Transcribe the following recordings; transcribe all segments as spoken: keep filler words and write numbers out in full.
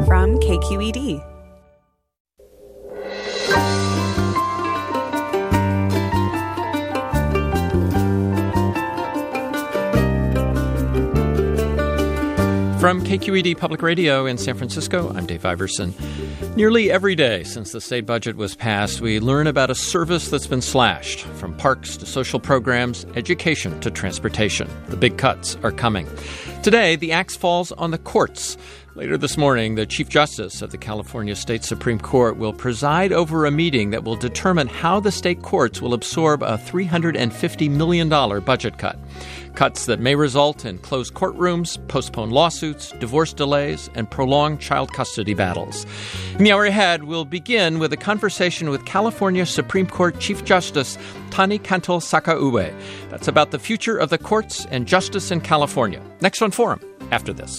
from K Q E D. From K Q E D Public Radio in San Francisco, I'm Dave Iverson. Nearly every day since the state budget was passed, we learn about a service that's been slashed, from parks to social programs, education to transportation. The big cuts are coming. Today, the axe falls on the courts. Later this morning, the Chief Justice of the California State Supreme Court will preside over a meeting that will determine how the state courts will absorb a three hundred fifty million dollars budget cut. Cuts that may result in closed courtrooms, postponed lawsuits, divorce delays, and prolonged child custody battles. In the hour ahead, we'll begin with a conversation with California Supreme Court Chief Justice Tani Cantil-Saka-Ue. That's about the future of the courts and justice in California. Next on Forum, after this.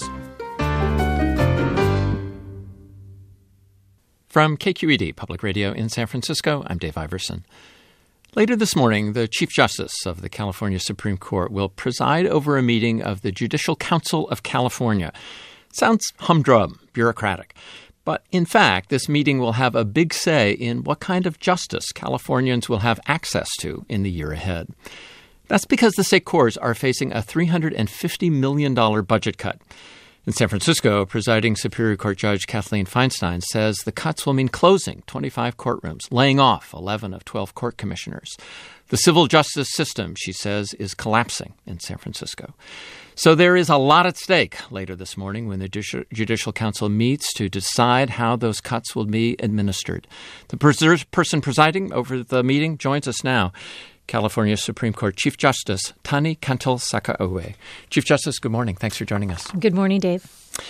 From K Q E D Public Radio in San Francisco, I'm Dave Iverson. Later this morning, the Chief Justice of the California Supreme Court will preside over a meeting of the Judicial Council of California. Sounds humdrum, bureaucratic. But in fact, this meeting will have a big say in what kind of justice Californians will have access to in the year ahead. That's because the state courts are facing a three hundred fifty million dollars budget cut. In San Francisco, presiding Superior Court Judge Kathleen Feinstein says the cuts will mean closing twenty-five courtrooms, laying off eleven of twelve court commissioners. The civil justice system, she says, is collapsing in San Francisco. So there is a lot at stake later this morning when the Judicial Council meets to decide how those cuts will be administered. The person presiding over the meeting joins us now. California Supreme Court Chief Justice Tani Cantil-Saka-Ue. Chief Justice, good morning. Thanks for joining us. Good morning, Dave.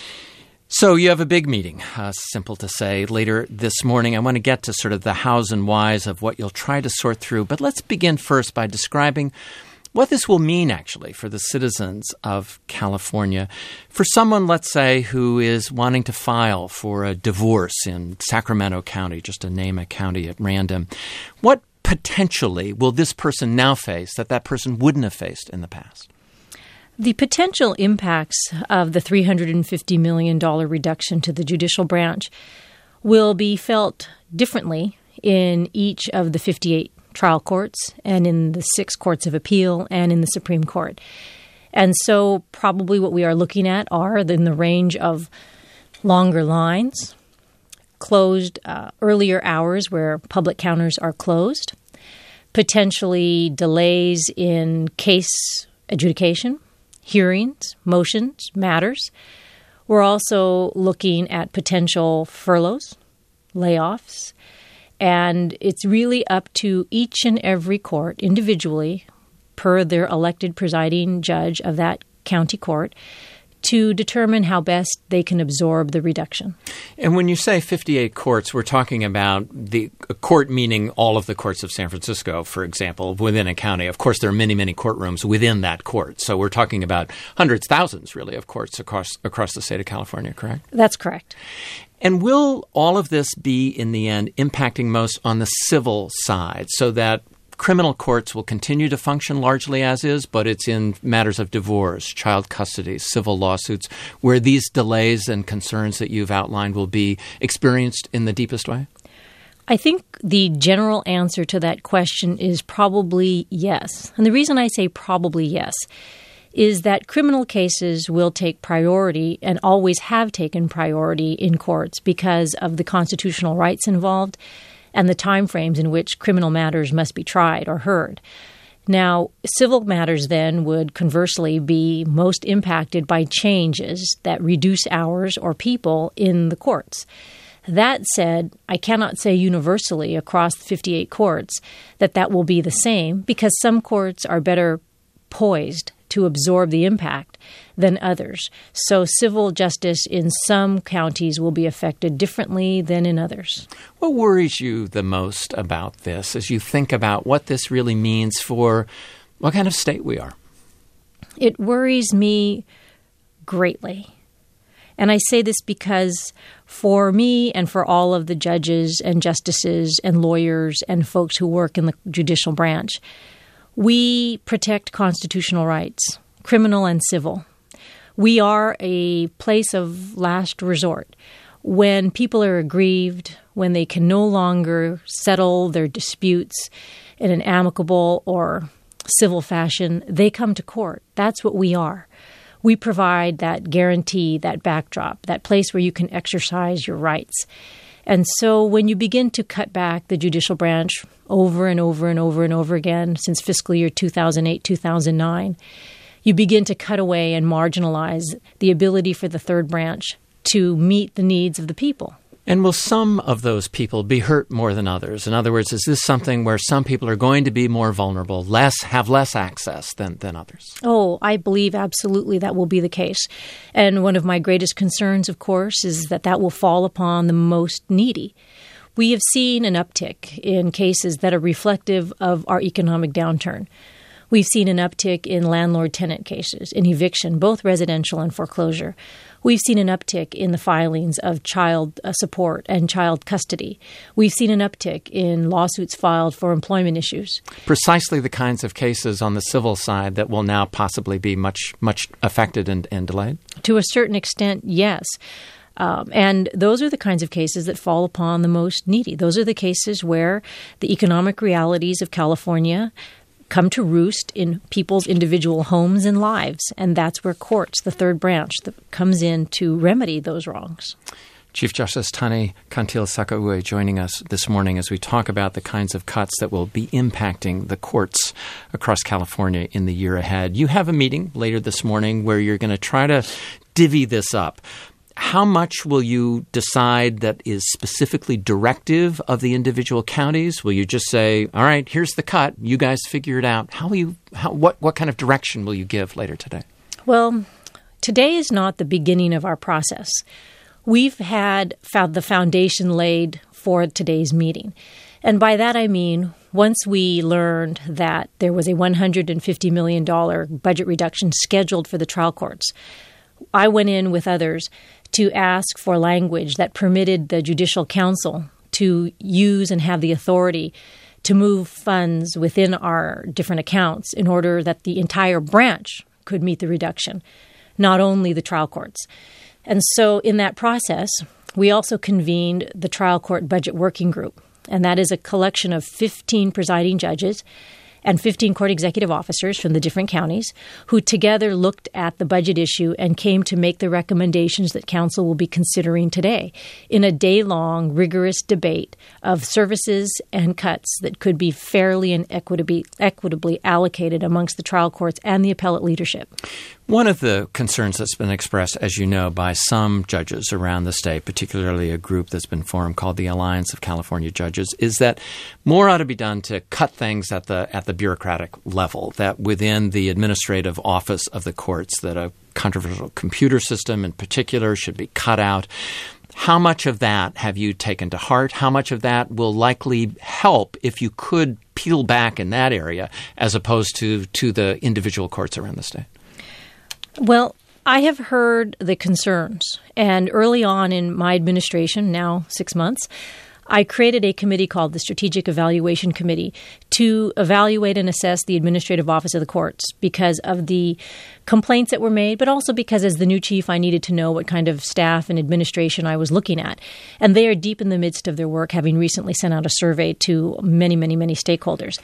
So you have a big meeting, uh, simple to say, later this morning. I want to get to sort of the hows and whys of what you'll try to sort through. But let's begin first by describing what this will mean, actually, for the citizens of California. For someone, let's say, who is wanting to file for a divorce in Sacramento County, just to name a county at random, what potentially will this person now face that that person wouldn't have faced in the past? The potential impacts of the three hundred fifty million dollars reduction to the judicial branch will be felt differently in each of the fifty-eight trial courts and in the six courts of appeal and in the Supreme Court. And so probably what we are looking at are in the range of longer lines, closed uh, earlier hours where public counters are closed, potentially delays in case adjudication, hearings, motions, matters. We're also looking at potential furloughs, layoffs, and it's really up to each and every court individually, per their elected presiding judge of that county court, to determine how best they can absorb the reduction. And when you say fifty-eight courts, we're talking about the court meaning all of the courts of San Francisco, for example, within a county. Of course, there are many, many courtrooms within that court. So we're talking about hundreds, thousands, really, of courts across across the state of California, correct? That's correct. And will all of this be, in the end, impacting most on the civil side so that criminal courts will continue to function largely as is, but it's in matters of divorce, child custody, civil lawsuits, where these delays and concerns that you've outlined will be experienced in the deepest way? I think the general answer to that question is probably yes. And the reason I say probably yes is that criminal cases will take priority and always have taken priority in courts because of the constitutional rights involved and the timeframes in which criminal matters must be tried or heard. Now, civil matters then would conversely be most impacted by changes that reduce hours or people in the courts. That said, I cannot say universally across fifty-eight courts that that will be the same because some courts are better poised to absorb the impact than others. So civil justice in some counties will be affected differently than in others. What worries you the most about this as you think about what this really means for what kind of state we are? It worries me greatly. And I say this because for me and for all of the judges and justices and lawyers and folks who work in the judicial branch, we protect constitutional rights, criminal and civil. We are a place of last resort. when people are aggrieved, when they can no longer settle their disputes in an amicable or civil fashion, they come to court. That's what we are. We provide that guarantee, that backdrop, that place where you can exercise your rights. And so when you begin to cut back the judicial branch over and over and over and over again since fiscal year two thousand eight, two thousand nine, you begin to cut away and marginalize the ability for the third branch to meet the needs of the people. And will some of those people be hurt more than others? In other words, is this something where some people are going to be more vulnerable, less have less access than, than others? Oh, I believe absolutely that will be the case. And one of my greatest concerns, of course, is that that will fall upon the most needy. We have seen an uptick in cases that are reflective of our economic downturn. We've seen an uptick in landlord-tenant cases, in eviction, both residential and foreclosure. We've seen an uptick in the filings of child uh, support and child custody. We've seen an uptick in lawsuits filed for employment issues. Precisely the kinds of cases on the civil side that will now possibly be much, much affected and, and delayed? To a certain extent, yes. Um, and those are the kinds of cases that fall upon the most needy. Those are the cases where the economic realities of California come to roost in people's individual homes and lives. And that's where courts, the third branch, that comes in to remedy those wrongs. Chief Justice Tani Kantil-Sakaue joining us this morning as we talk about the kinds of cuts that will be impacting the courts across California in the year ahead. You have a meeting later this morning where you're going to try to divvy this up. How much will you decide that is specifically directive of the individual counties? Will you just say, all right, here's the cut, you guys figure it out? How will you, how, what, what kind of direction will you give later today? Well, today is not the beginning of our process. We've had found the foundation laid for today's meeting. And by that I mean, once we learned that there was a one hundred fifty million dollars budget reduction scheduled for the trial courts, I went in with others to ask for language that permitted the Judicial Council to use and have the authority to move funds within our different accounts in order that the entire branch could meet the reduction, not only the trial courts. And so in that process, we also convened the Trial Court Budget Working Group, and that is a collection of fifteen presiding judges and fifteen court executive officers from the different counties who together looked at the budget issue and came to make the recommendations that council will be considering today in a day-long, rigorous debate of services and cuts that could be fairly and equitably, equitably allocated amongst the trial courts and the appellate leadership. One of the concerns that's been expressed, as you know, by some judges around the state, particularly a group that's been formed called the Alliance of California Judges, is that more ought to be done to cut things at the at the bureaucratic level, that within the administrative office of the courts, that a controversial computer system in particular should be cut out. How much of that have you taken to heart? How much of that will likely help if you could peel back in that area as opposed to, to the individual courts around the state? Well, I have heard the concerns, and early on in my administration, now six months, I created a committee called the Strategic Evaluation Committee to evaluate and assess the administrative office of the courts because of the complaints that were made, but also because as the new chief, I needed to know what kind of staff and administration I was looking at. And they are deep in the midst of their work, having recently sent out a survey to many, many, many stakeholders.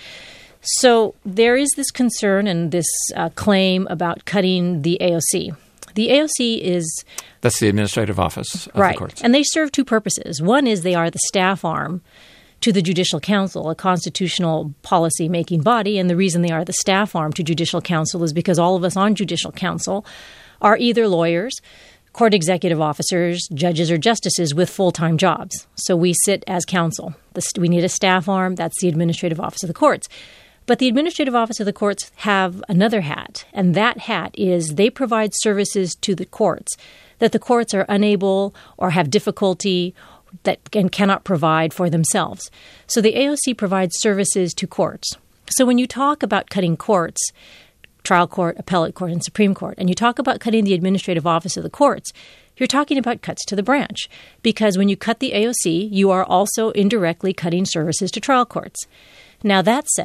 So there is this concern and this uh, claim about cutting the A O C. The A O C is... That's the administrative office of right. the courts. And they serve two purposes. One is they are the staff arm to the Judicial Council, a constitutional policy-making body. And the reason they are the staff arm to Judicial Council is because all of us on Judicial Council are either lawyers, court executive officers, judges, or justices with full-time jobs. So we sit as counsel. We need a staff arm. That's the administrative office of the courts. But the administrative office of the courts have another hat, and that hat is they provide services to the courts that the courts are unable or have difficulty that and cannot provide for themselves. So the A O C provides services to courts. So when you talk about cutting courts, trial court, appellate court, and Supreme Court, and you talk about cutting the administrative office of the courts, you're talking about cuts to the branch. Because when you cut the A O C, you are also indirectly cutting services to trial courts. Now, that said,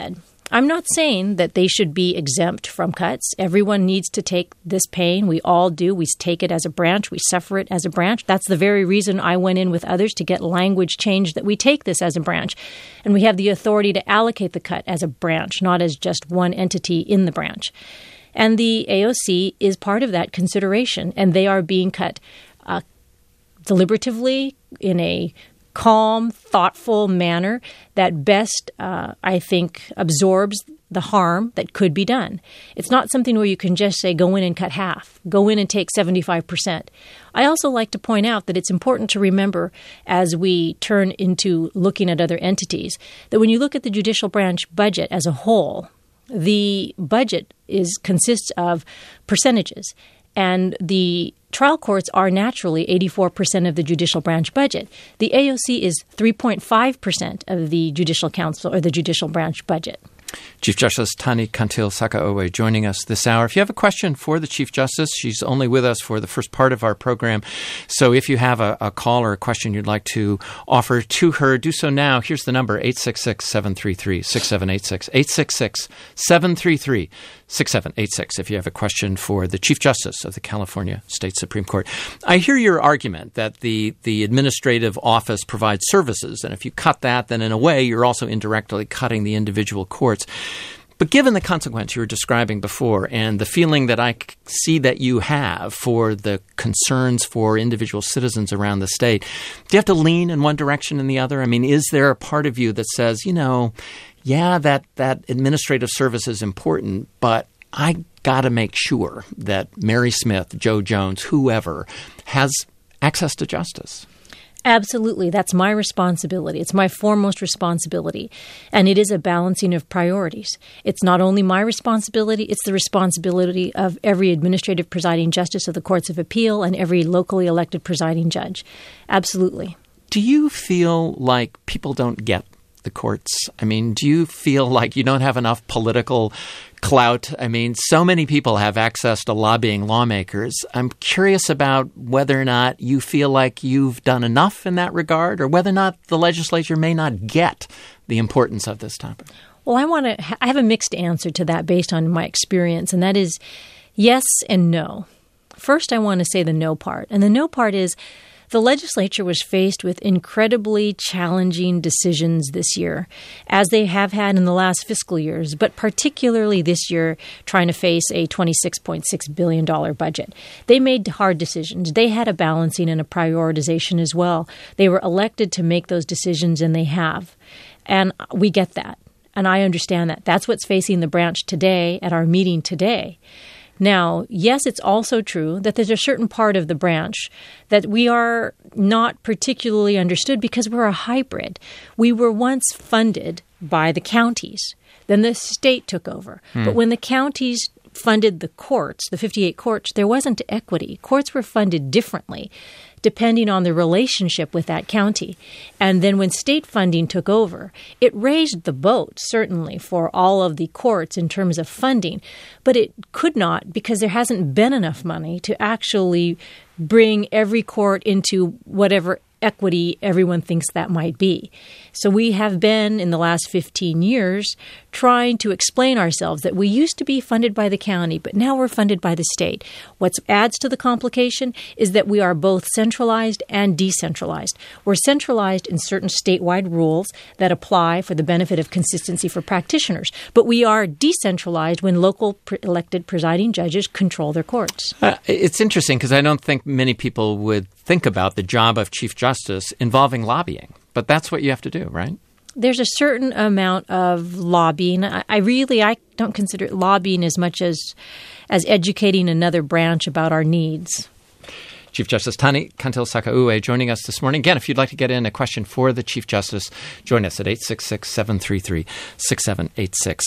I'm not saying that they should be exempt from cuts. Everyone needs to take this pain. We all do. We take it as a branch. We suffer it as a branch. That's the very reason I went in with others to get language changed that we take this as a branch. And we have the authority to allocate the cut as a branch, not as just one entity in the branch. And the A O C is part of that consideration, and they are being cut uh, deliberatively in a calm, thoughtful manner that best, uh, I think, absorbs the harm that could be done. It's not something where you can just say, go in and cut half, go in and take seventy-five percent. I also like to point out that it's important to remember as we turn into looking at other entities, that when you look at the judicial branch budget as a whole, the budget is consists of percentages. And the trial courts are naturally eighty-four percent of the judicial branch budget. The A O C is three point five percent of the judicial council or the judicial branch budget. Chief Justice Tani Kantil-Sakaue joining us this hour. If you have a question for the Chief Justice, she's only with us for the first part of our program. So if you have a, a call or a question you'd like to offer to her, do so now. Here's the number, eight six six, seven three three, six seven eight six, eight six six, seven three three, six seven eight six if you have a question for the Chief Justice of the California State Supreme Court. I hear your argument that the, the administrative office provides services, and if you cut that, then in a way you're also indirectly cutting the individual courts. But given the consequence you were describing before and the feeling that I see that you have for the concerns for individual citizens around the state, do you have to lean in one direction and the other? I mean, is there a part of you that says, you know, yeah, that, that administrative service is important, but I got to make sure that Mary Smith, Joe Jones, whoever, has access to justice? Absolutely. That's my responsibility. It's my foremost responsibility. And it is a balancing of priorities. It's not only my responsibility, it's the responsibility of every administrative presiding justice of the Courts of Appeal and every locally elected presiding judge. Absolutely. Do you feel like people don't get the courts? I mean, do you feel like you don't have enough political clout? I mean, so many people have access to lobbying lawmakers. I'm curious about whether or not you feel like you've done enough in that regard, or whether or not the legislature may not get the importance of this topic. Well, I want to. I have a mixed answer to that based on my experience, and that is yes and no. First, I want to say the no part, and the no part is the legislature was faced with incredibly challenging decisions this year, as they have had in the last fiscal years, but particularly this year trying to face a twenty-six point six billion dollars budget. They made hard decisions. They had a balancing and a prioritization as well. They were elected to make those decisions, and they have. And we get that. And I understand that. That's what's facing the branch today at our meeting today. Now, yes, it's also true that there's a certain part of the branch that we are not particularly understood because we're a hybrid. We were once funded by the counties. Then the state took over. Hmm. But when the counties funded the courts, the fifty-eight courts, there wasn't equity. Courts were funded differently depending on the relationship with that county. And then when state funding took over, it raised the boat, certainly, for all of the courts in terms of funding. But it could not, because there hasn't been enough money to actually bring every court into whatever equity everyone thinks that might be. So we have been, in the last fifteen years, trying to explain ourselves that we used to be funded by the county, but now we're funded by the state. What adds to the complication is that we are both centralized and decentralized. We're centralized in certain statewide rules that apply for the benefit of consistency for practitioners, but we are decentralized when local pre- elected presiding judges control their courts. Uh, it's interesting because I don't think many people would think about the job of Chief Justice involving lobbying, but that's what you have to do, right? There's a certain amount of lobbying. I, I really, I don't consider it lobbying as much as as educating another branch about our needs. Chief Justice Tani Kantil-Sakaue joining us this morning. Again, if you'd like to get in a question for the Chief Justice, join us at eight six six, seven three three, six seven eight six.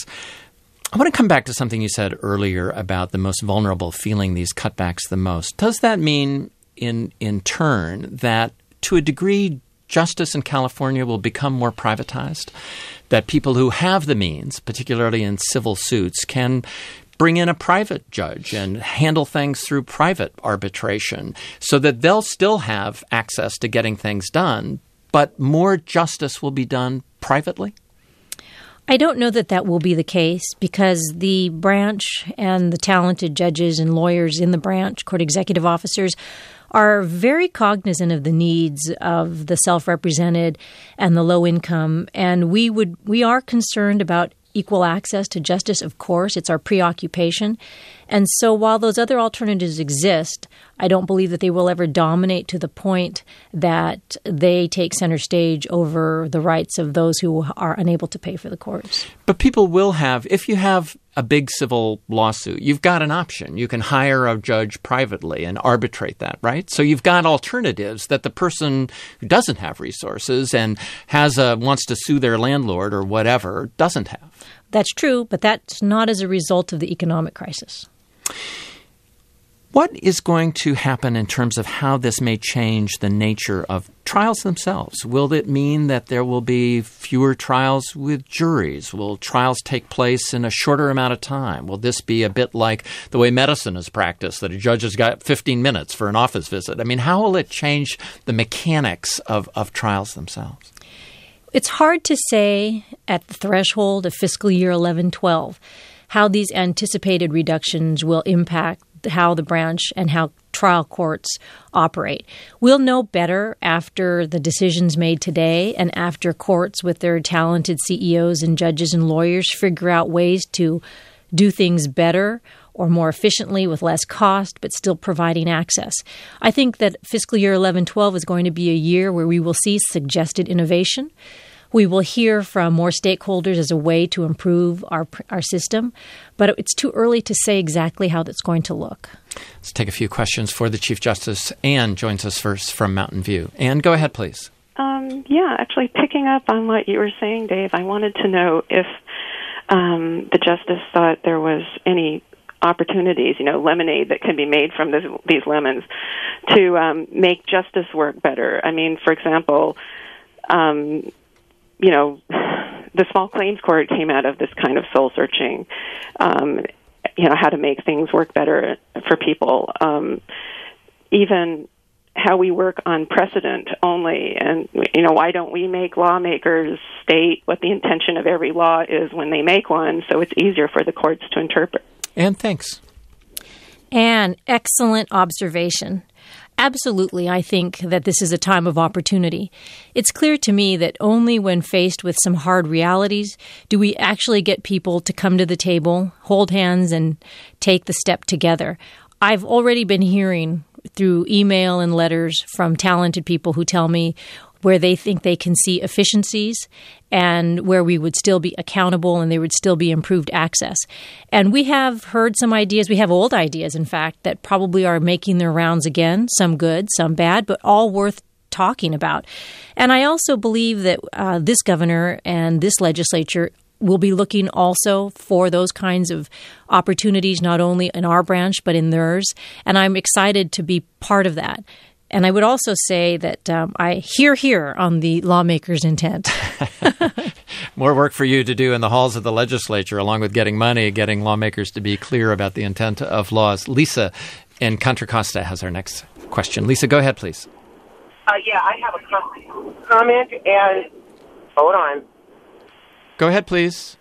I want to come back to something you said earlier about the most vulnerable feeling these cutbacks the most. Does that mean in in turn that to a degree justice in California will become more privatized? That people who have the means, particularly in civil suits, can bring in a private judge and handle things through private arbitration so that they'll still have access to getting things done, but more justice will be done privately? I don't know that that will be the case because the branch and the talented judges and lawyers in the branch, court executive officers, are very cognizant of the needs of the self-represented and the low income. And we would we are concerned about equal access to justice, of course. It's our preoccupation. And so while those other alternatives exist, I don't believe that they will ever dominate to the point that they take center stage over the rights of those who are unable to pay for the courts. But people will have, if you have a big civil lawsuit, you've got an option. You can hire a judge privately and arbitrate that, right? So you've got alternatives that the person who doesn't have resources and has a, wants to sue their landlord or whatever doesn't have. That's true, but that's not as a result of the economic crisis. What is going to happen in terms of how this may change the nature of trials themselves? Will it mean that there will be fewer trials with juries? Will trials take place in a shorter amount of time? Will this be a bit like the way medicine is practiced, that a judge has got fifteen minutes for an office visit? I mean, how will it change the mechanics of, of trials themselves? It's hard to say at the threshold of fiscal year eleven twelve how these anticipated reductions will impact how the branch and how trial courts operate. We'll know better after the decisions made today and after courts with their talented C E Os and judges and lawyers figure out ways to do things better or more efficiently with less cost, but still providing access. I think that fiscal year eleven twelve is going to be a year where we will see suggested innovation. We will hear from more stakeholders as a way to improve our our system, but it's too early to say exactly how that's going to look. Let's take a few questions for the Chief Justice. Anne joins us first from Mountain View. Anne, go ahead, please. Um, yeah, actually picking up on what you were saying, Dave, I wanted to know if um, the Justice thought there was any opportunities, you know, lemonade that can be made from this, these lemons to um, make justice work better. I mean, for example, um, you know, the small claims court came out of this kind of soul-searching, um, you know, how to make things work better for people. Um, even how we work on precedent only, and, you know, why don't we make lawmakers state what the intention of every law is when they make one so it's easier for the courts to interpret? Anne, thanks. Anne, excellent observation. Absolutely, I think that this is a time of opportunity. It's clear to me that only when faced with some hard realities do we actually get people to come to the table, hold hands, and take the step together. I've already been hearing through email and letters from talented people who tell me where they think they can see efficiencies and where we would still be accountable and there would still be improved access. And we have heard some ideas, we have old ideas, in fact, that probably are making their rounds again, some good, some bad, but all worth talking about. And I also believe that uh, this governor and this legislature will be looking also for those kinds of opportunities, not only in our branch, but in theirs. And I'm excited to be part of that. And I would also say that um, I hear here on the lawmakers' intent. More work for you to do in the halls of the legislature, along with getting money, getting lawmakers to be clear about the intent of laws. Lisa in Contra Costa has our next question. Lisa, go ahead, please. Uh, yeah, I have a com- comment and hold on. Go ahead, please.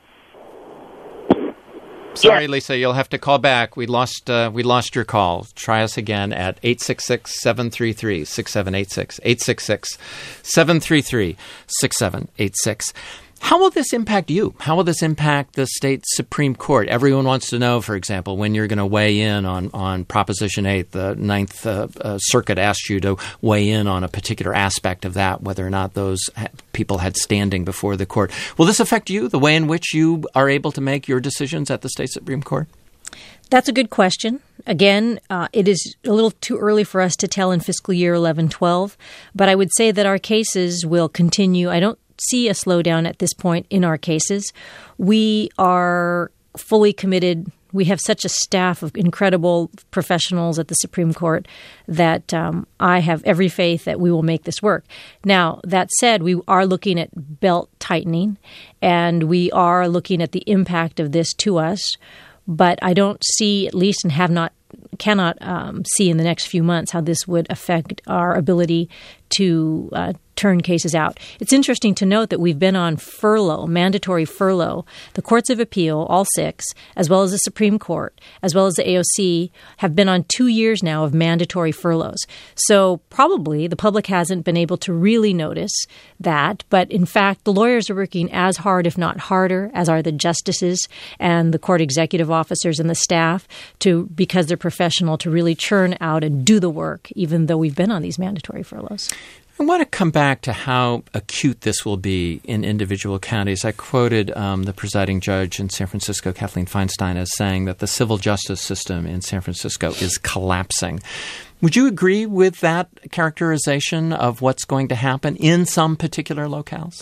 Sorry, Yes. Lisa, you'll have to call back. We lost uh, we lost your call. Try us again at eight six six, seven three three, six seven eight six, eight six six, seven three three, six seven eight six. How will this impact you? How will this impact the state Supreme Court? Everyone wants to know, for example, when you're going to weigh in on, on Proposition eight. The Ninth uh, uh, Circuit asked you to weigh in on a particular aspect of that, whether or not those ha- people had standing before the court. Will this affect you, the way in which you are able to make your decisions at the state Supreme Court? That's a good question. Again, uh, it is a little too early for us to tell in fiscal year eleven twelve, but I would say that our cases will continue. I don't see a slowdown at this point in our cases. We are fully committed. We have such a staff of incredible professionals at the Supreme Court that um, I have every faith that we will make this work. Now, that said, we are looking at belt tightening, and we are looking at the impact of this to us. But I don't see, at least, and have not, cannot um, see in the next few months how this would affect our ability to uh, turn cases out. It's interesting to note that we've been on furlough, mandatory furlough. The courts of appeal, all six, as well as the Supreme Court, as well as the A O C, have been on two years now of mandatory furloughs. So probably the public hasn't been able to really notice that. But in fact, the lawyers are working as hard, if not harder, as are the justices and the court executive officers and the staff, to because they're professional, to really churn out and do the work, even though we've been on these mandatory furloughs. I want to come back to how acute this will be in individual counties. I quoted um, the presiding judge in San Francisco, Kathleen Feinstein, as saying that the civil justice system in San Francisco is collapsing. Would you agree with that characterization of what's going to happen in some particular locales?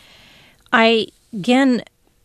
I, again,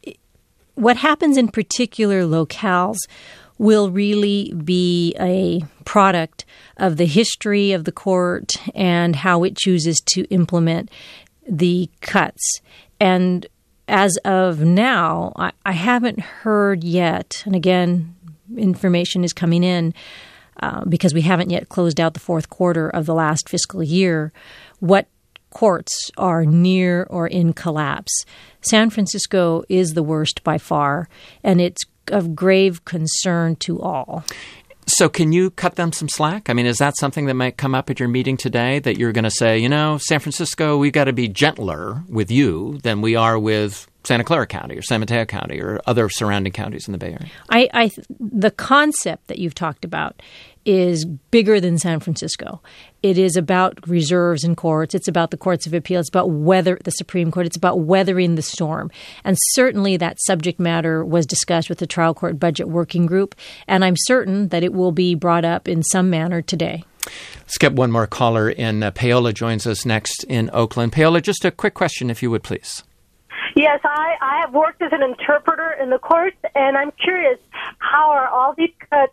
what happens in particular locales will really be a product of the history of the court and how it chooses to implement the cuts. And as of now, I, I haven't heard yet, and again, information is coming in uh, because we haven't yet closed out the fourth quarter of the last fiscal year, what courts are near or in collapse. San Francisco is the worst by far, and it's of grave concern to all. So can you cut them some slack? I mean, is that something that might come up at your meeting today, that you're going to say, you know, San Francisco, we've got to be gentler with you than we are with Santa Clara County or San Mateo County or other surrounding counties in the Bay Area? I, I the concept that you've talked about is bigger than San Francisco. It is about reserves in courts. It's about the courts of appeal. It's about weather, the Supreme Court. It's about weathering the storm. And certainly that subject matter was discussed with the trial court budget working group. And I'm certain that it will be brought up in some manner today. Let's get one more caller in. Uh, Paola joins us next in Oakland. Paola, just a quick question, if you would, please. Yes, I, I have worked as an interpreter in the courts, and I'm curious, how are all these cuts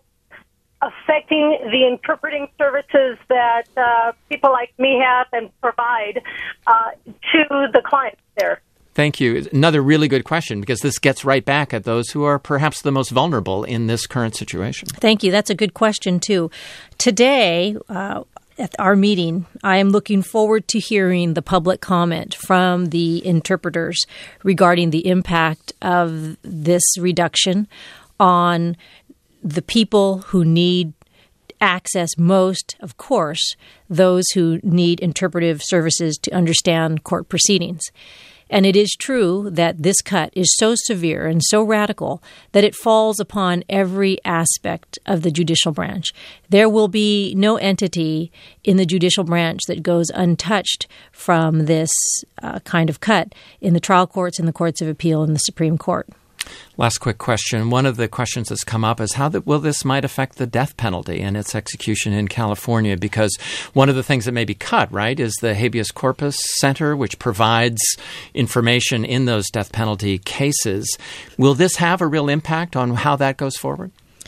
affecting the interpreting services that uh, people like me have and provide uh, to the clients there? Thank you. Another really good question, because this gets right back at those who are perhaps the most vulnerable in this current situation. Thank you. That's a good question, too. Today, uh, at our meeting, I am looking forward to hearing the public comment from the interpreters regarding the impact of this reduction on the people who need access most, of course, those who need interpretive services to understand court proceedings. And it is true that this cut is so severe and so radical that it falls upon every aspect of the judicial branch. There will be no entity in the judicial branch that goes untouched from this uh, kind of cut in the trial courts, in the courts of appeal, and the Supreme Court. Last quick question. One of the questions that's come up is how that will this might affect the death penalty and its execution in California? Because one of the things that may be cut, right, is the habeas corpus center, which provides information in those death penalty cases. Will this have a real impact on how that goes forward?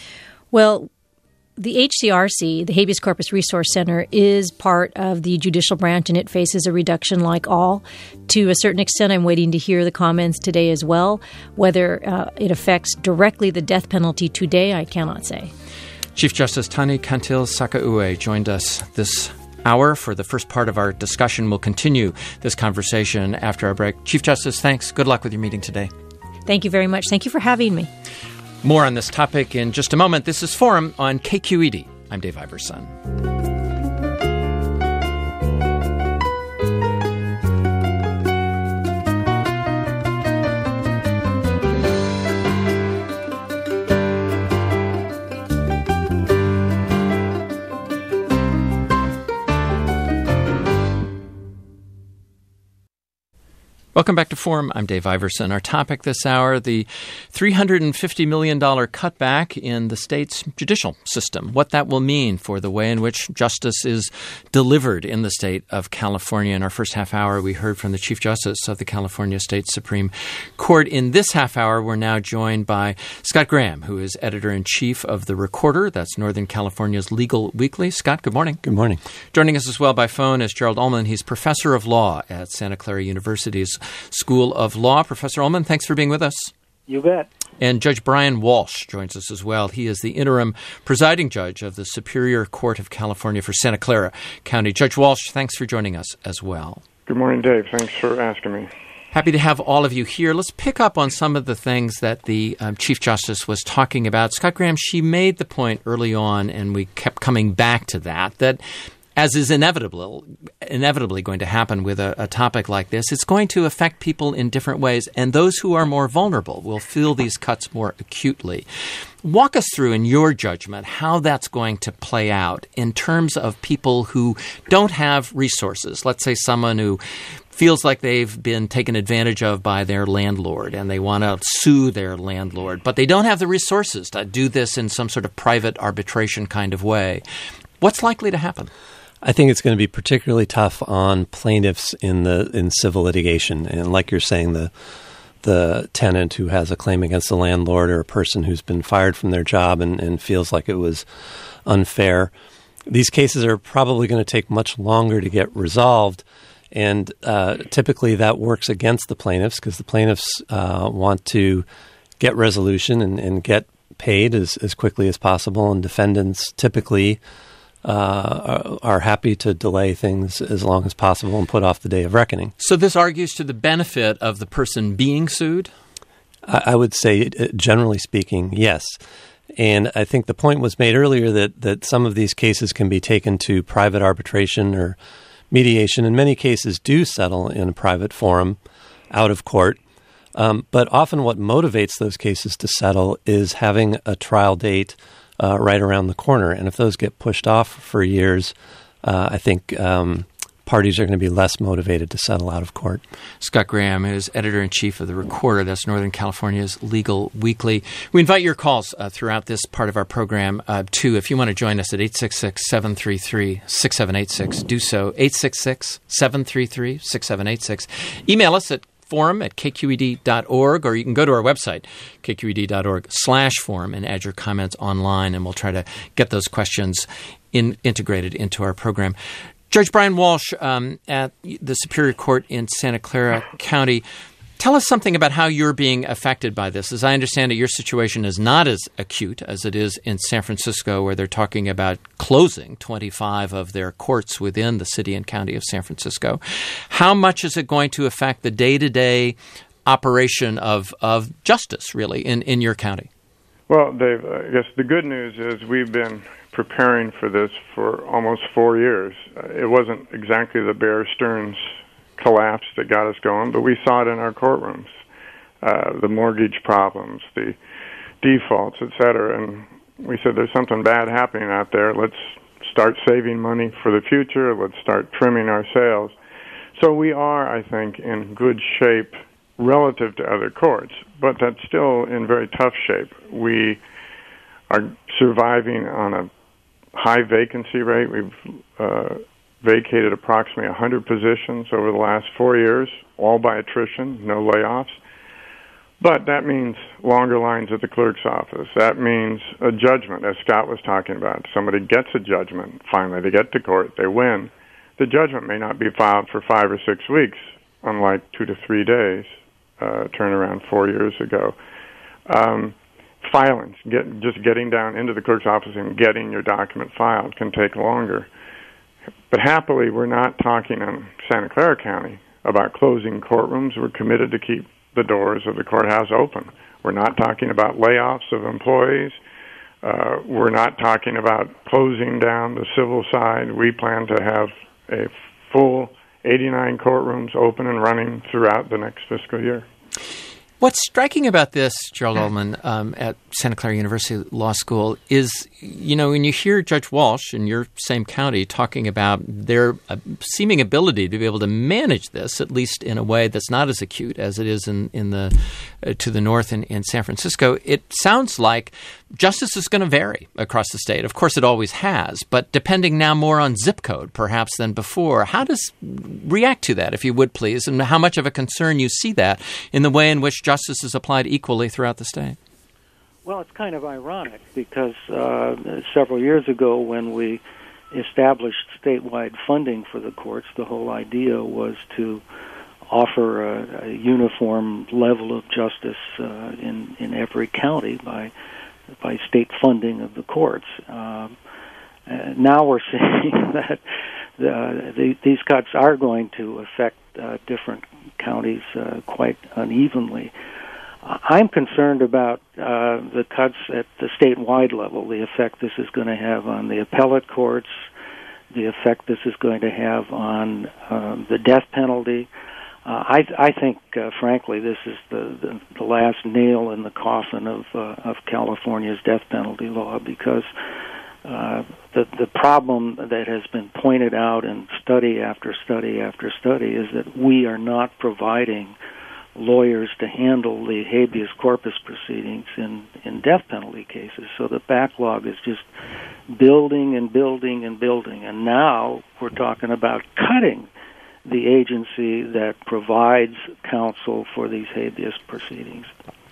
Well, the H C R C, the Habeas Corpus Resource Center, is part of the judicial branch, and it faces a reduction like all. To a certain extent, I'm waiting to hear the comments today as well. Whether uh, it affects directly the death penalty today, I cannot say. Chief Justice Tani Cantil-Sakaue joined us this hour for the first part of our discussion. We'll continue this conversation after our break. Chief Justice, thanks. Good luck with your meeting today. Thank you very much. Thank you for having me. More on this topic in just a moment. This is Forum on K Q E D. I'm Dave Iverson. Welcome back to Forum. I'm Dave Iverson. Our topic this hour, the three hundred fifty million dollars cutback in the state's judicial system, what that will mean for the way in which justice is delivered in the state of California. In our first half hour, we heard from the Chief Justice of the California State Supreme Court. In this half hour, we're now joined by Scott Graham, who is editor-in-chief of The Recorder. That's Northern California's legal weekly. Scott, good morning. Good morning. Joining us as well by phone is Gerald Ullman. He's professor of law at Santa Clara University's School of Law. Professor Ullman, thanks for being with us. You bet. And Judge Brian Walsh joins us as well. He is the interim presiding judge of the Superior Court of California for Santa Clara County. Judge Walsh, thanks for joining us as well. Good morning, Dave. Thanks for asking me. Happy to have all of you here. Let's pick up on some of the things that the um, Chief Justice was talking about. Scott Graham, she made the point early on, and we kept coming back to that, that as is inevitable, inevitably going to happen with a, a topic like this, it's going to affect people in different ways, and those who are more vulnerable will feel these cuts more acutely. Walk us through, in your judgment, how that's going to play out in terms of people who don't have resources. Let's say someone who feels like they've been taken advantage of by their landlord and they want to sue their landlord, but they don't have the resources to do this in some sort of private arbitration kind of way. What's likely to happen? I think it's going to be particularly tough on plaintiffs in the in civil litigation. And like you're saying, the the tenant who has a claim against the landlord, or a person who's been fired from their job and, and feels like it was unfair. These cases are probably going to take much longer to get resolved. And uh, typically that works against the plaintiffs, because the plaintiffs uh, want to get resolution and, and get paid as, as quickly as possible. And defendants typically uh, are, are happy to delay things as long as possible and put off the day of reckoning. So this argues to the benefit of the person being sued? I, I would say, generally speaking, yes. And I think the point was made earlier that, that some of these cases can be taken to private arbitration or mediation. In many cases do settle in a private forum out of court. Um, but often what motivates those cases to settle is having a trial date uh, right around the corner. And if those get pushed off for years, uh, I think um, parties are going to be less motivated to settle out of court. Scott Graham is editor-in-chief of The Recorder. That's Northern California's Legal Weekly. We invite your calls uh, throughout this part of our program, uh, too. If you want to join us at eight six six, seven three three, six seven eight six, do so. eight six six, seven three three, six seven eight six. Email us at forum at k q e d dot org, or you can go to our website, k q e d dot org slash forum, and add your comments online, and we'll try to get those questions in, integrated into our program. Judge Brian Walsh um, at the Superior Court in Santa Clara County, tell us something about how you're being affected by this. As I understand it, your situation is not as acute as it is in San Francisco, where they're talking about closing twenty-five of their courts within the city and county of San Francisco. How much is it going to affect the day-to-day operation of, of justice, really, in, in your county? Well, Dave, I guess the good news is we've been preparing for this for almost four years. Uh, it wasn't exactly the Bear Stearns collapse that got us going, but we saw it in our courtrooms, uh, the mortgage problems, the defaults, et cetera. And we said, there's something bad happening out there. Let's start saving money for the future. Let's start trimming our sails. So we are, I think, in good shape relative to other courts, but that's still in very tough shape. We are surviving on a high vacancy rate. We've uh, vacated approximately one hundred positions over the last four years, all by attrition, no layoffs. But that means longer lines at the clerk's office. That means a judgment, as Scott was talking about. Somebody gets a judgment, finally, they get to court, they win. The judgment may not be filed for five or six weeks, unlike two to three days, uh, turnaround four years ago. Um, filings, get, just getting down into the clerk's office and getting your document filed can take longer. But happily, we're not talking in Santa Clara County about closing courtrooms. We're committed to keep the doors of the courthouse open. We're not talking about layoffs of employees. Uh, we're not talking about closing down the civil side. We plan to have a full eighty-nine courtrooms open and running throughout the next fiscal year. What's striking about this, Gerald Ullman, um, at Santa Clara University Law School is, you know, when you hear Judge Walsh in your same county talking about their uh, seeming ability to be able to manage this, at least in a way that's not as acute as it is in, in the uh, to the north in, in San Francisco, it sounds like justice is going to vary across the state. Of course, it always has, but depending now more on zip code, perhaps, than before. How does react to that, if you would, please, and how much of a concern you see that in the way in which justice is applied equally throughout the state? Well, it's kind of ironic because uh, several years ago when we established statewide funding for the courts, the whole idea was to offer a, a uniform level of justice uh, in in every county by by state funding of the courts. Um, uh, now we're seeing that the, the, these cuts are going to affect uh, different counties uh, quite unevenly. I'm concerned about uh, the cuts at the statewide level, the effect this is going to have on the appellate courts, the effect this is going to have on um, the death penalty. Uh, I, I think, uh, frankly, this is the, the, the last nail in the coffin of uh, of California's death penalty law, because uh, the the problem that has been pointed out in study after study after study is that we are not providing lawyers to handle the habeas corpus proceedings in, in death penalty cases. So the backlog is just building and building and building. And now we're talking about cutting the agency that provides counsel for these habeas proceedings.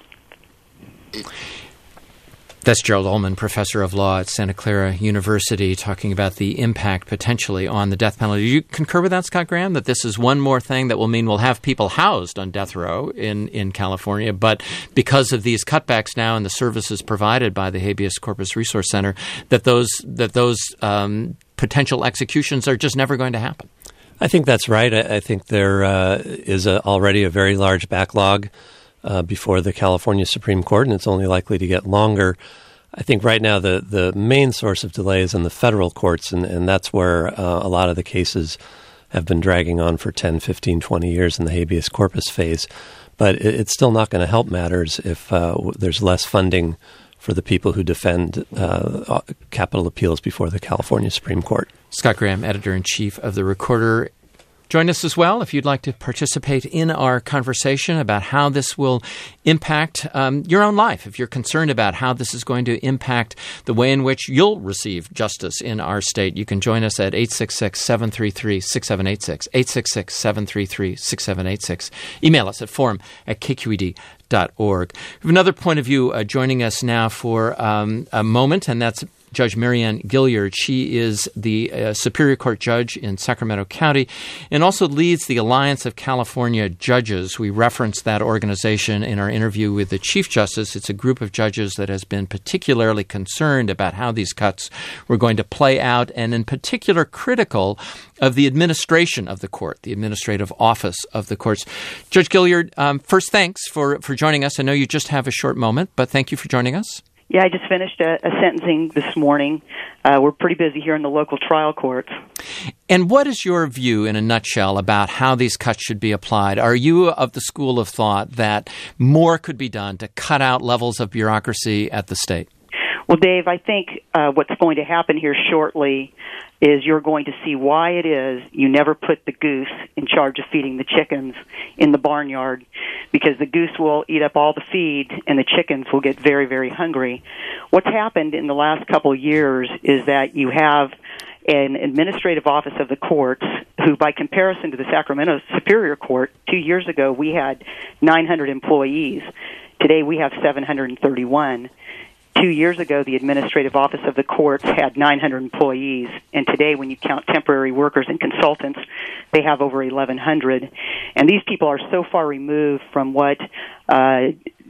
That's Gerald Ullman, professor of law at Santa Clara University, talking about the impact potentially on the death penalty. Do you concur with that, Scott Graham, that this is one more thing that will mean we'll have people housed on death row in, in California, but because of these cutbacks now and the services provided by the Habeas Corpus Resource Center, that those that those um, potential executions are just never going to happen? I think that's right. I, I think there uh, is a, already a very large backlog uh, before the California Supreme Court, and it's only likely to get longer. I think right now the, the main source of delay is in the federal courts, and, and that's where uh, a lot of the cases have been dragging on for ten, fifteen, twenty years in the habeas corpus phase. But it, it's still not going to help matters if uh, there's less funding for the people who defend uh, capital appeals before the California Supreme Court. Scott Graham, editor-in-chief of The Recorder. Join us as well if you'd like to participate in our conversation about how this will impact um, your own life. If you're concerned about how this is going to impact the way in which you'll receive justice in our state, you can join us at eight six six, seven three three, six seven eight six, eight six six, seven three three, six seven eight six. Email us at forum at k q e d dot org. We have another point of view uh, joining us now for um, a moment, and that's Judge Marianne Gilliard. She is the uh, Superior Court judge in Sacramento County and also leads the Alliance of California Judges. We referenced that organization in our interview with the Chief Justice. It's a group of judges that has been particularly concerned about how these cuts were going to play out, and in particular critical of the administration of the court, the administrative office of the courts. Judge Gilliard, um, first, thanks for, for joining us. I know you just have a short moment, but thank you for joining us. Yeah, I just finished a, a sentencing this morning. Uh, we're pretty busy here in the local trial courts. And what is your view, in a nutshell, about how these cuts should be applied? Are you of the school of thought that more could be done to cut out levels of bureaucracy at the state? Well, Dave, I think uh, what's going to happen here shortly is you're going to see why it is you never put the goose in charge of feeding the chickens in the barnyard, because the goose will eat up all the feed and the chickens will get very, very hungry. What's happened in the last couple of years is that you have an administrative office of the courts who, by comparison to the Sacramento Superior Court, two years ago we had nine hundred employees. Today we have seven hundred thirty-one. Two years ago, the administrative office of the courts had nine hundred employees, and today, when you count temporary workers and consultants, they have over eleven hundred. And these people are so far removed from what uh,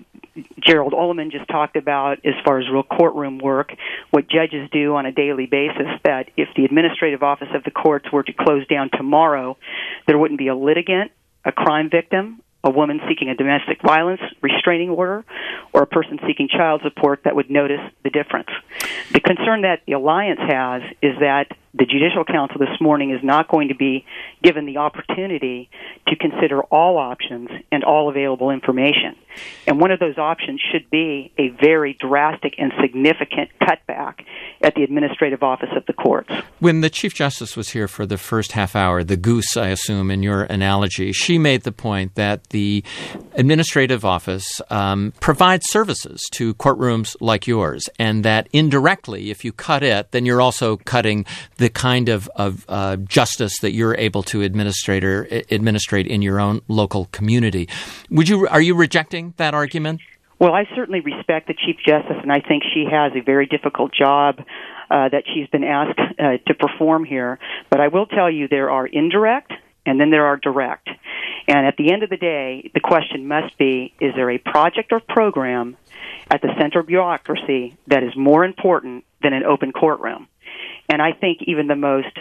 Gerald Ullman just talked about as far as real courtroom work, what judges do on a daily basis, that if the administrative office of the courts were to close down tomorrow, there wouldn't be a litigant, a crime victim, a woman seeking a domestic violence restraining order, or a person seeking child support that would notice the difference. The concern that the Alliance has is that the Judicial Council this morning is not going to be given the opportunity to consider all options and all available information. And one of those options should be a very drastic and significant cutback at the administrative office of the courts. When the Chief Justice was here for the first half hour, the goose, I assume, in your analogy, she made the point that the administrative office um, provides services to courtrooms like yours, and that indirectly, if you cut it, then you're also cutting the kind of, of uh, justice that you're able to administrate or administrate in your own local community. Would you are you rejecting that argument? Well, I certainly respect the Chief Justice, and I think she has a very difficult job uh, that she's been asked uh, to perform here. But I will tell you there are indirect and then there are direct. And at the end of the day, the question must be, is there a project or program at the central bureaucracy that is more important than an open courtroom? And I think even the most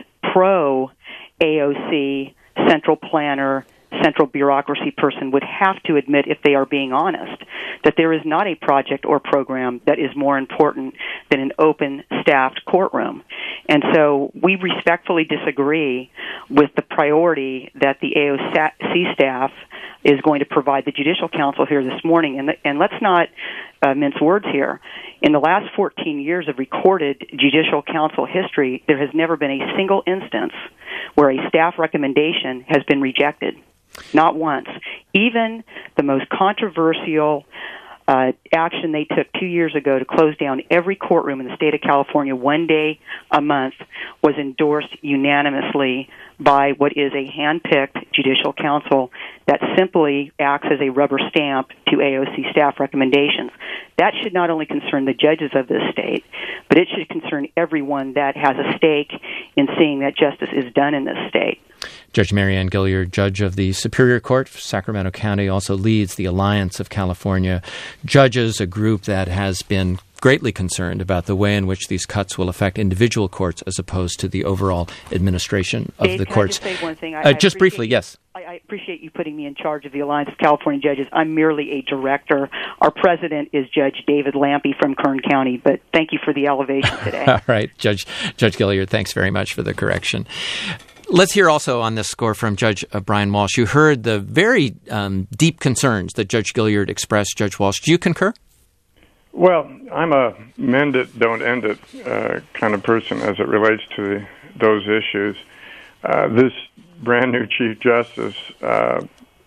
pro-A O C, central planner, central bureaucracy person would have to admit, if they are being honest, that there is not a project or program that is more important than an open, staffed courtroom. And so we respectfully disagree with the priority that the A O C staff is going to provide the Judicial Council here this morning. And, the, and let's not uh, mince words here. In the last fourteen years of recorded Judicial Council history, there has never been a single instance where a staff recommendation has been rejected. Not once. Even the most controversial uh, action they took two years ago to close down every courtroom in the state of California one day a month was endorsed unanimously by what is a hand-picked Judicial Council that simply acts as a rubber stamp to A O C staff recommendations. That should not only concern the judges of this state, but it should concern everyone that has a stake in seeing that justice is done in this state. Judge Marianne Gilliard, judge of the Superior Court for Sacramento County, also leads the Alliance of California Judges, a group that has been greatly concerned about the way in which these cuts will affect individual courts as opposed to the overall administration of Dave, the can courts. I just say one thing? I, uh, I just briefly, yes. I, I appreciate you putting me in charge of the Alliance of California Judges. I'm merely a director. Our president is Judge David Lampe from Kern County, but thank you for the elevation today. All right, Judge Judge Gilliard, thanks very much for the correction. Let's hear also on this score from Judge uh, Brian Walsh. You heard the very um, deep concerns that Judge Gilliard expressed. Judge Walsh, do you concur? Well, I'm a mend it, don't end it uh, kind of person as it relates to the, those issues. Uh, this brand new Chief Justice uh,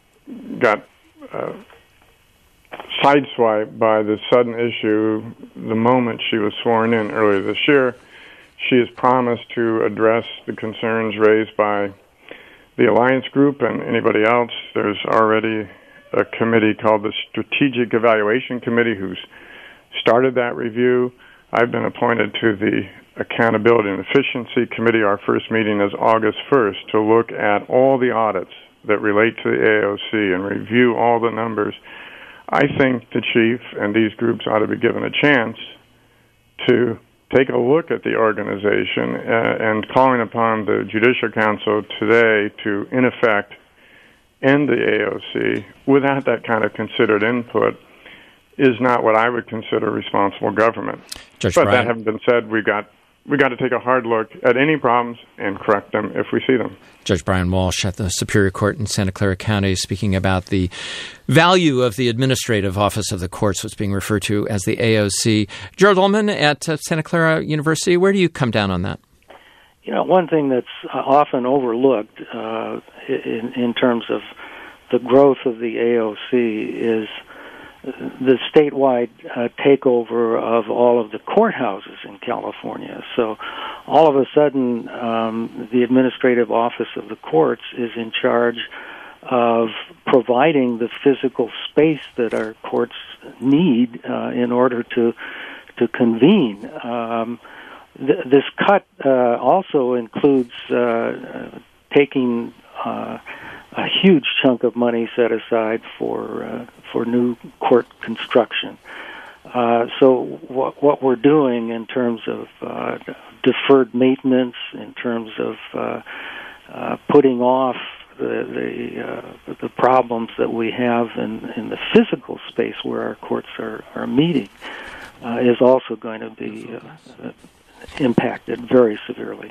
got uh, sideswiped by the sudden issue the moment she was sworn in earlier this year. She has promised to address the concerns raised by the Alliance Group and anybody else. There's already a committee called the Strategic Evaluation Committee who's started that review. I've been appointed to the Accountability and Efficiency Committee. Our first meeting is August first to look at all the audits that relate to the A O C and review all the numbers. I think the chief and these groups ought to be given a chance to take a look at the organization uh, and calling upon the Judicial Council today to, in effect, end the A O C without that kind of considered input is not what I would consider responsible government. Judge but Brian. That having been said, we've got we got to take a hard look at any problems and correct them if we see them. Judge Brian Walsh at the Superior Court in Santa Clara County speaking about the value of the administrative office of the courts, what's being referred to as the A O C. Gerald Ullman at uh, Santa Clara University, where do you come down on that? You know, one thing that's often overlooked uh, in, in terms of the growth of the A O C is the statewide uh, takeover of all of the courthouses in California. So all of a sudden, um, the administrative office of the courts is in charge of providing the physical space that our courts need uh, in order to to convene. Um, th- this cut uh, also includes uh, taking uh, a huge chunk of money set aside for uh, for new court construction. Uh, so what, what we're doing in terms of uh, deferred maintenance, in terms of uh, uh, putting off the the, uh, the problems that we have in, in the physical space where our courts are, are meeting, uh, is also going to be uh, impacted very severely.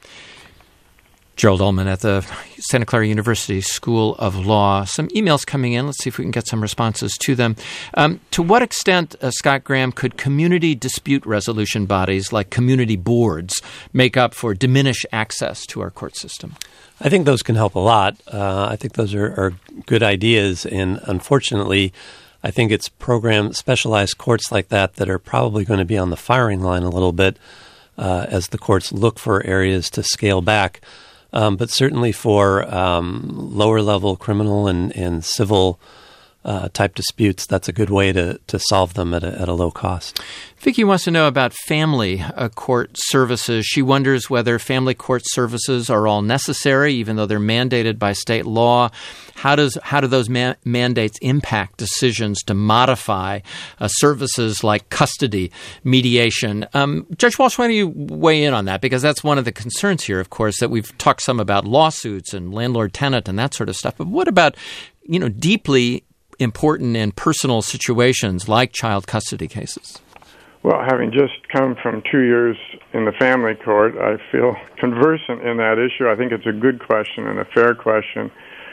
Gerald Ullman at the Santa Clara University School of Law. Some emails coming in. Let's see if we can get some responses to them. Um, to what extent, uh, Scott Graham, could community dispute resolution bodies like community boards make up for diminished access to our court system? I think those can help a lot. Uh, I think those are, are good ideas. And unfortunately, I think it's program specialized courts like that that are probably going to be on the firing line a little bit uh, as the courts look for areas to scale back. Um, but certainly for um, lower-level criminal and, and civil uh, type disputes, that's a good way to, to solve them at a, at a low cost. Vicki wants to know about family uh, court services. She wonders whether family court services are all necessary, even though they're mandated by state law. How does how do those ma- mandates impact decisions to modify uh, services like custody, mediation? Um, Judge Walsh, why don't you weigh in on that? Because that's one of the concerns here, of course, that we've talked some about lawsuits and landlord-tenant and that sort of stuff. But what about, you know, deeply important and personal situations like child custody cases? Well, having just come from two years in the family court, I feel conversant in that issue. I think it's a good question and a fair question.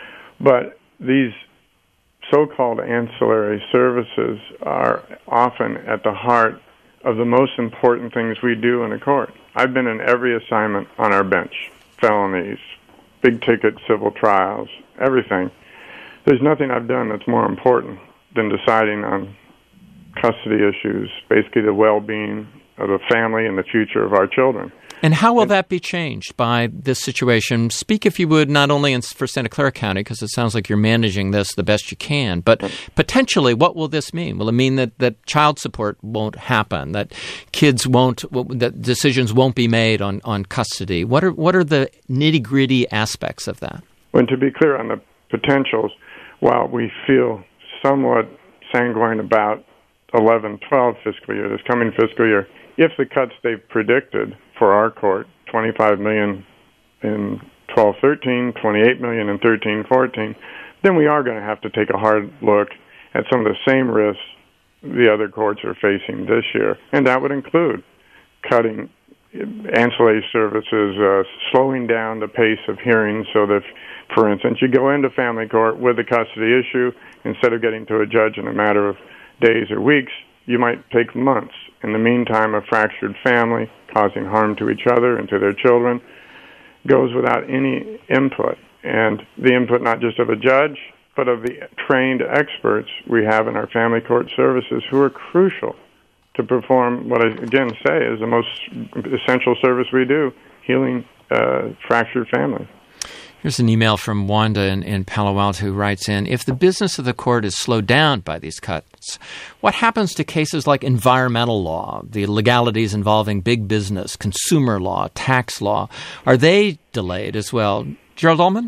But these so-called ancillary services are often at the heart of the most important things we do in a court. I've been in every assignment on our bench, felonies, big-ticket civil trials, everything. There's nothing I've done that's more important than deciding on custody issues, basically the well-being of the family and the future of our children. And how will that be changed by this situation? Speak, if you would, not only in, for Santa Clara County, because it sounds like you're managing this the best you can, but potentially, what will this mean? Will it mean that, that child support won't happen, that kids won't, that decisions won't be made on, on custody? What are what are the nitty-gritty aspects of that? Well, to be clear on the potentials, while we feel somewhat sanguine about eleven twelve fiscal year, this coming fiscal year, if the cuts they've predicted for our court, twenty-five million dollars in twelve thirteen, twenty-eight million dollars in thirteen fourteen, then we are going to have to take a hard look at some of the same risks the other courts are facing this year. And that would include cutting ancillary services, uh, slowing down the pace of hearings so that, for instance, you go into family court with a custody issue, instead of getting to a judge in a matter of days or weeks, you might take months. In the meantime, a fractured family causing harm to each other and to their children goes without any input. And the input not just of a judge, but of the trained experts we have in our family court services who are crucial to perform what I, again, say is the most essential service we do, healing uh, fractured families. Here's an email from Wanda in, in Palo Alto who writes in, if the business of the court is slowed down by these cuts, what happens to cases like environmental law, the legalities involving big business, consumer law, tax law? Are they delayed as well? Gerald Ullman?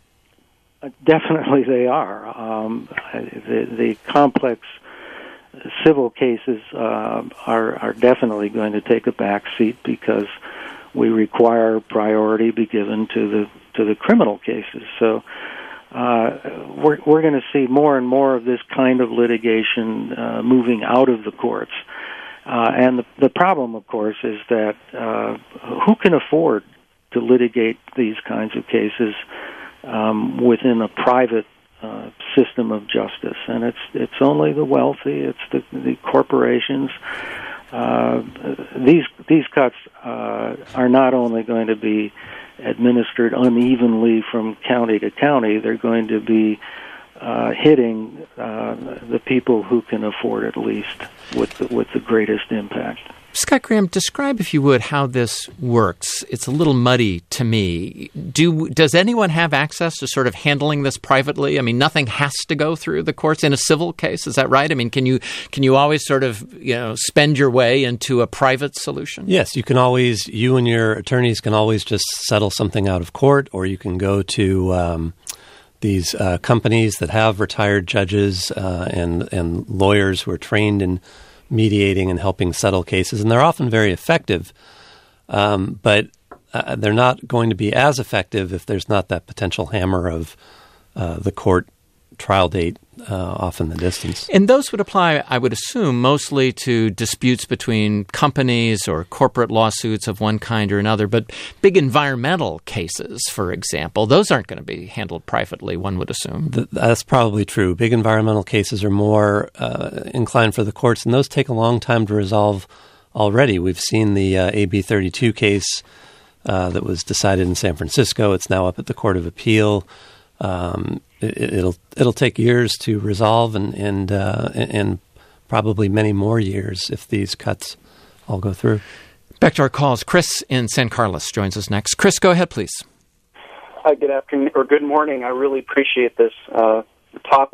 Uh, definitely they are. Um, the, the complex civil cases uh, are, are definitely going to take a back seat because we require priority be given to the to the criminal cases. So uh, we're we're going to see more and more of this kind of litigation uh, moving out of the courts. Uh, and the, the problem, of course, is that uh, who can afford to litigate these kinds of cases um, within a private uh, system of justice? And it's it's only the wealthy, it's the, the corporations. Uh, these these cuts uh, are not only going to be administered unevenly from county to county, they're going to be uh, hitting uh, the people who can afford it least with the, with the greatest impact. Scott Graham, describe, if you would, how this works. It's a little muddy to me. Do does anyone have access to sort of handling this privately? I mean, nothing has to go through the courts in a civil case. Is that right? I mean, can you can you always sort of, you know, spend your way into a private solution? Yes, you can always. You and your attorneys can always just settle something out of court, or you can go to um, these uh, companies that have retired judges uh, and and lawyers who are trained in mediating and helping settle cases, and they're often very effective, um, but uh, they're not going to be as effective if there's not that potential hammer of uh, the court trial date uh, off in the distance. And those would apply, I would assume, mostly to disputes between companies or corporate lawsuits of one kind or another. But big environmental cases, for example, those aren't going to be handled privately, one would assume. Th- that's probably true. Big environmental cases are more uh, inclined for the courts, and those take a long time to resolve already. We've seen the uh, A B thirty-two case uh, that was decided in San Francisco. It's now up at the Court of Appeal. Um, it, it'll it'll take years to resolve, and and uh, and probably many more years if these cuts all go through. Back to our calls. Chris in San Carlos joins us next. Chris, go ahead, please. Hi, good afternoon or good morning. I really appreciate this uh, topic.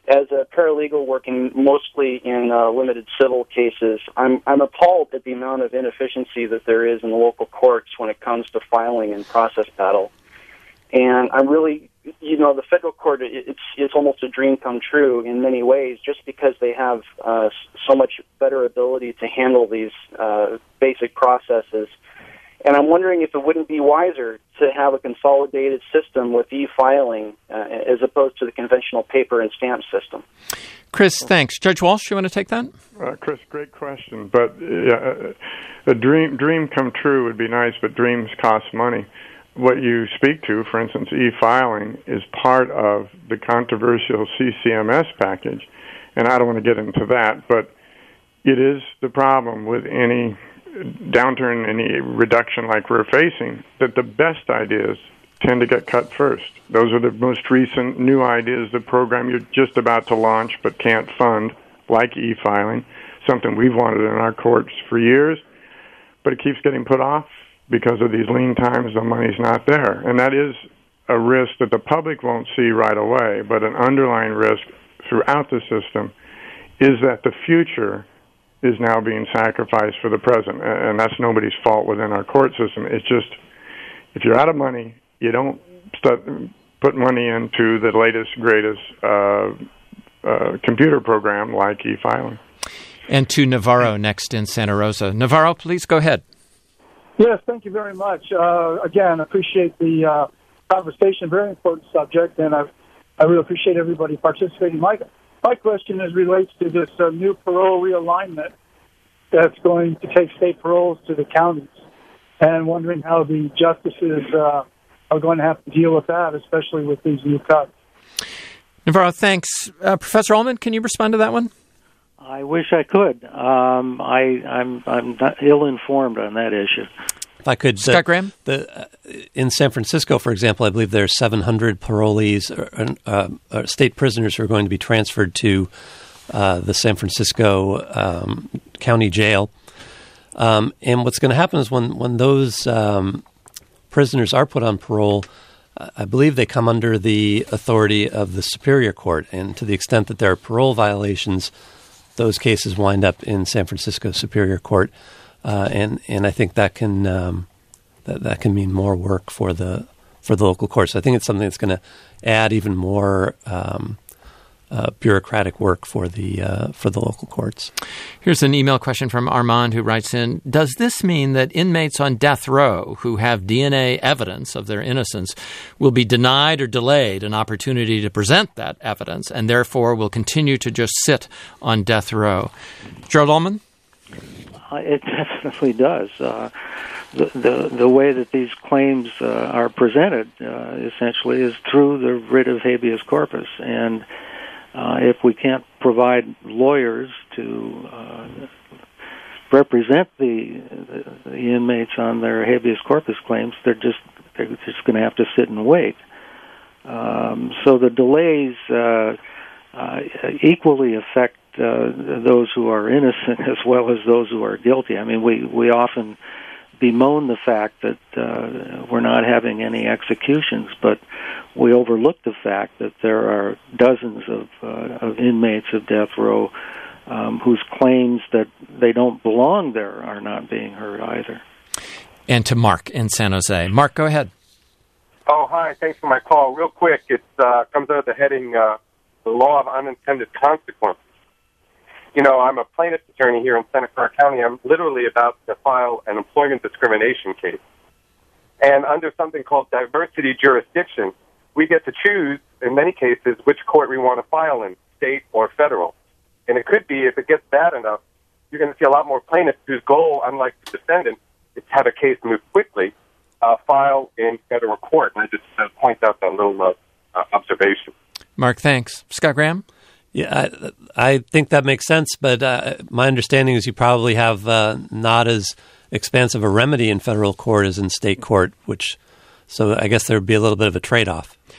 as a paralegal working mostly in uh, limited civil cases, I'm I'm appalled at the amount of inefficiency that there is in the local courts when it comes to filing and process battle. And I'm really, you know, the federal court, it's it's almost a dream come true in many ways, just because they have uh, so much better ability to handle these uh, basic processes. And I'm wondering if it wouldn't be wiser to have a consolidated system with e-filing uh, as opposed to the conventional paper and stamp system. Chris, thanks. Judge Walsh, you want to take that? Uh, Chris, great question. But uh, a dream dream come true would be nice, but dreams cost money. What you speak to, for instance, e-filing, is part of the controversial C C M S package. And I don't want to get into that, but it is the problem with any downturn, any reduction like we're facing, that the best ideas tend to get cut first. Those are the most recent new ideas, the program you're just about to launch but can't fund, like e-filing, something we've wanted in our courts for years, but it keeps getting put off because of these lean times. The money's not there. And that is a risk that the public won't see right away, but an underlying risk throughout the system is that the future is now being sacrificed for the present, and that's nobody's fault within our court system. It's just, if you're out of money, you don't start, put money into the latest, greatest uh, uh, computer program like e-filing. And to Navarro next in Santa Rosa. Navarro, please go ahead. Yes, thank you very much. Uh, again, appreciate the uh, conversation, very important subject, and I, I really appreciate everybody participating. My, my question is relates to this uh, new parole realignment that's going to take state paroles to the counties, and wondering how the justices uh, are going to have to deal with that, especially with these new cuts. Navarro, thanks. Uh, Professor Ullman, can you respond to that one? I wish I could. Um, I, I'm I'm not ill-informed on that issue. If I could, Scott the, Graham? The, uh, in San Francisco, for example, I believe there are seven hundred parolees, or, uh, or state prisoners who are going to be transferred to uh, the San Francisco um, County Jail. Um, and what's going to happen is when, when those um, prisoners are put on parole, uh, I believe they come under the authority of the Superior Court. And to the extent that there are parole violations, those cases wind up in San Francisco Superior Court. Uh, and, and I think that can um, that, that can mean more work for the for the local courts. I think it's something that's going to add even more um, uh, bureaucratic work for the uh, for the local courts. Here's an email question from Armand, who writes in: does this mean that inmates on death row who have D N A evidence of their innocence will be denied or delayed an opportunity to present that evidence, and therefore will continue to just sit on death row? Gerald Ullman? It definitely does. Uh, the, the the way that these claims uh, are presented, uh, essentially, is through the writ of habeas corpus. And uh, if we can't provide lawyers to uh, represent the, the the inmates on their habeas corpus claims, they're just they're just going to have to sit and wait. Um, so the delays uh, uh, equally affect Uh, those who are innocent as well as those who are guilty. I mean, we, we often bemoan the fact that uh, we're not having any executions, but we overlook the fact that there are dozens of, uh, of inmates of death row um, whose claims that they don't belong there are not being heard either. And to Mark in San Jose. Mark, go ahead. Oh, hi. Thanks for my call. Real quick, it uh, comes under the heading uh, the law of unintended consequences. You know, I'm a plaintiff's attorney here in Santa Clara County. I'm literally about to file an employment discrimination case. And under something called diversity jurisdiction, we get to choose, in many cases, which court we want to file in, state or federal. And it could be, if it gets bad enough, you're going to see a lot more plaintiffs whose goal, unlike the defendant, is to have a case move quickly, uh, file in federal court. And I just uh, point out that little uh, uh, observation. Mark, thanks. Scott Graham? Yeah, I, I think that makes sense, but uh, my understanding is you probably have uh, not as expansive a remedy in federal court as in state court, which, so I guess there would be a little bit of a trade-off.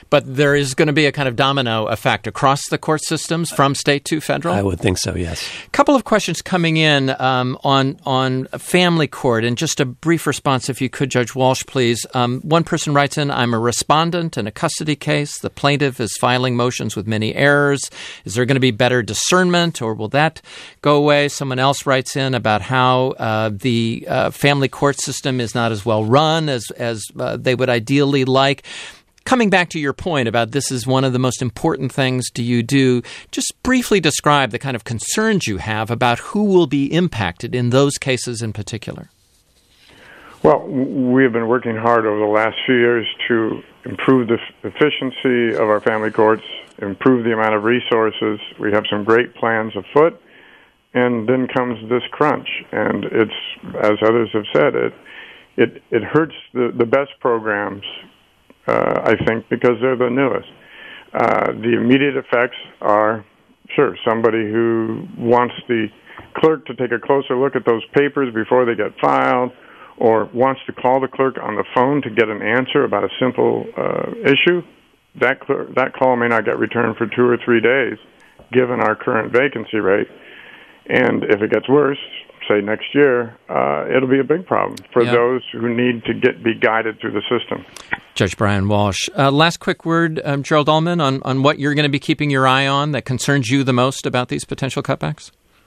But there is going to be a kind of domino effect across the court systems from state to federal? I would think so, yes. A couple of questions coming in um, on on family court, and just a brief response, if you could, Judge Walsh, please. Um, one person writes in, I'm a respondent in a custody case. The plaintiff is filing motions with many errors. Is there going to be better discernment, or will that go away? Someone else writes in about how uh, the uh, family court system is not as well run as, as uh, they would ideally like. Coming back to your point about this is one of the most important things do you do, just briefly describe the kind of concerns you have about who will be impacted in those cases in particular. Well, we have been working hard over the last few years to improve the efficiency of our family courts, improve the amount of resources. We have some great plans afoot, and then comes this crunch. And it's, as others have said, it it, it hurts the, the best programs, Uh, I think, because they're the newest. Uh, the immediate effects are, sure, somebody who wants the clerk to take a closer look at those papers before they get filed, or wants to call the clerk on the phone to get an answer about a simple uh, issue, that cl- that call may not get returned for two or three days, given our current vacancy rate. And if it gets worse, say next year, uh, it'll be a big problem for yeah. those who need to get be guided through the system. Judge Brian Walsh. Uh, last quick word, um, Gerald Ullman, on, on what you're going to be keeping your eye on that concerns you the most about these potential cutbacks?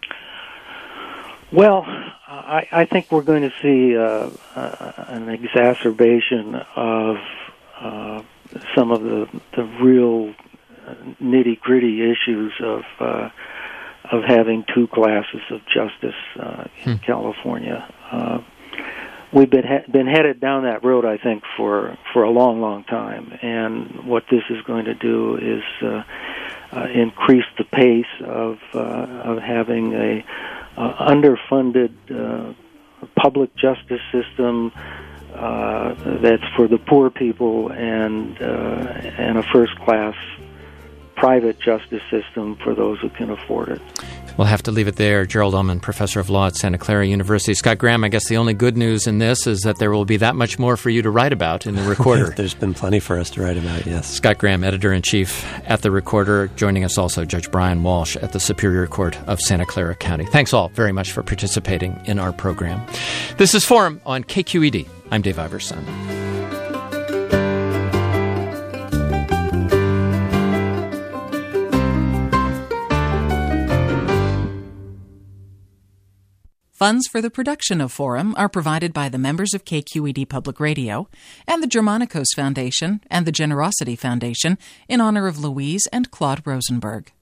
Well, I, I think we're going to see uh, uh, an exacerbation of uh, some of the, the real nitty-gritty issues of uh, of having two classes of justice uh, in hmm. California. Uh, we've been ha- been headed down that road, I think, for, for a long, long time. And what this is going to do is uh, uh, increase the pace of uh, of having a uh, underfunded uh, public justice system uh, that's for the poor people, and uh, and a first-class private justice system for those who can afford it. We'll have to leave it there. Gerald Ullman, professor of law at Santa Clara University. Scott Graham, I guess the only good news in this is that there will be that much more for you to write about in the Recorder. There's been plenty for us to write about, yes. Scott Graham, editor-in-chief at the Recorder. Joining us also, Judge Brian Walsh at the Superior Court of Santa Clara County. Thanks all very much for participating in our program. This is Forum on K Q E D. I'm Dave Iverson. Funds for the production of Forum are provided by the members of K Q E D Public Radio and the Germanicos Foundation and the Generosity Foundation in honor of Louise and Claude Rosenberg.